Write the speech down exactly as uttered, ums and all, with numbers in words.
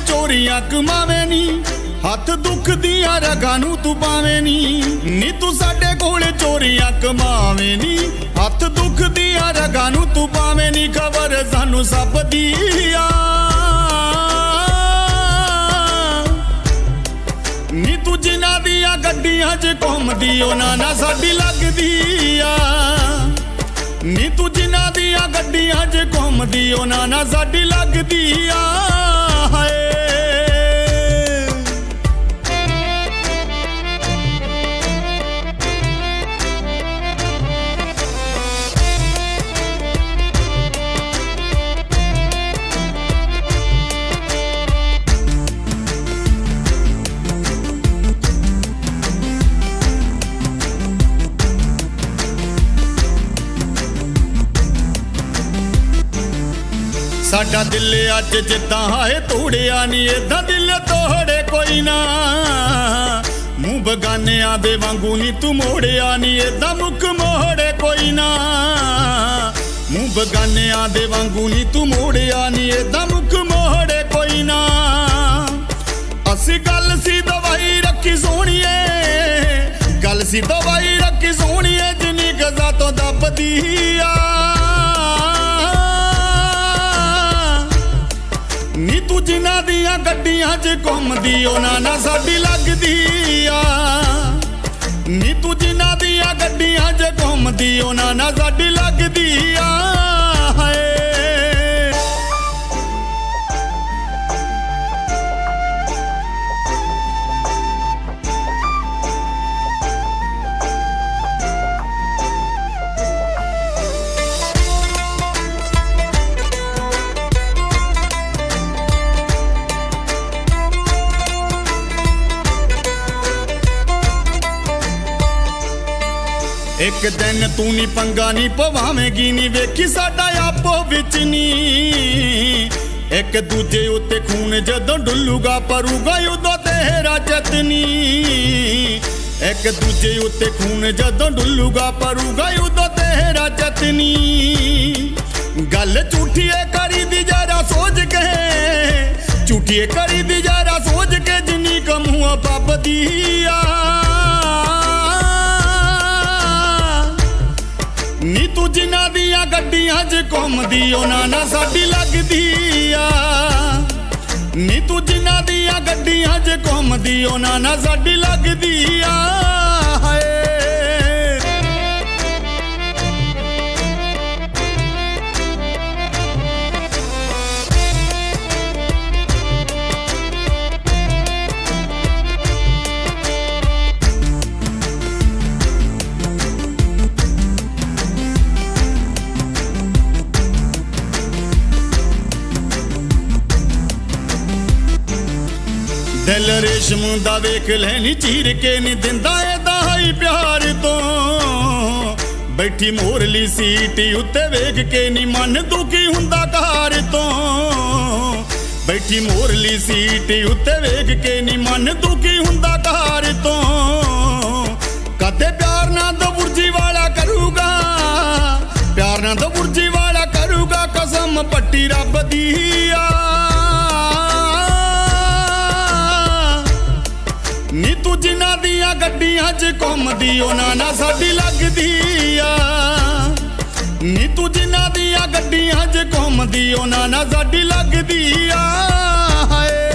चोरियां कमावे नी, हथ दुख दिया रगां नूं तू पावे नी। नी तू साडे कोल चोरियां कमावे नी, हथ दुख दिया रगां नूं तू पावे नी। खबर सानू सब दी आ नी, तू जिन्हां दियां गड्डियां च घुमदी उन्हां नाल साडी लगदी आ नी, तू जिन्हां दियां गड्डियां च घुमदी उन्हां नाल साडी लगदी आ। हाय साडा दिल अज जिद्दां हाए तोड़िया नी, इदां दिल तोड़े कोई ना। मूंह बगानियां दे वांगू नी तू मोड़िया नी, इदां मुख मोड़े कोई ना। मूंह बगानियां दे वांगू नी तू मोड़िया नी, इदां मुख मोड़े कोई ना। असी गल सी दवाई रखी सोहणीए, गल सी दवाई रखी सोहणीए, जिन्नी गज़ा तो दबदी आ नी, तू जिन्हां दियां गड्डियां च घुमदी उन्हां नाल साडी लगदी आ नी, तू जिन्हां दियां गड्डियां च घुमदी उन्हां नाल साडी लगदी आ। हाय एक दिन तू नी पंगा नी पवावेगी नी, वेखी साडा आपो विच नी। एक दूजे उत्ते खून जदों डुल्लूगा परूगा उदों तेरा जतनी। एक दूजे उत्ते खून जदों डुल्लूगा परूगा उदों तेरा जतनी। गल झूठीए करी दी जरा सोच के, झूठीए करी दी जरा सोच के, जिन्नी कमूआ पबदी आ नी, तू जिन्हां दियां गड्डियां च घुमदी उन्हां नाल साडी लगदी आ नी, तू जिन्हां दियां गड्डियां च घुमदी उन्हां नाल साडी लगदी आ। हाय दिल रेशम दा वेख लैनी चीर के नी, दिंदा एदा हाई प्यार तो। बैठी मोरली सीट उत्ते वेख के नी, मन दुखी हुंदा घर तो। बैठी मोरली सीट उत्ते वेख के नी, मन दुखी हुंदा घर तो। कदे प्यार ना दो बुर्जी वाला करूगा, प्यार ना दो बुर्जी वाला करूगा, कसम पट्टी रब दी आ नी, तू जिन्हां दियां गड्डियां च घुमदी उन्हां नाल साडी लगदी आ नी, तू जिन्हां दियां गड्डियां च घुमदी उन्हां नाल साडी लगदी आ। हाय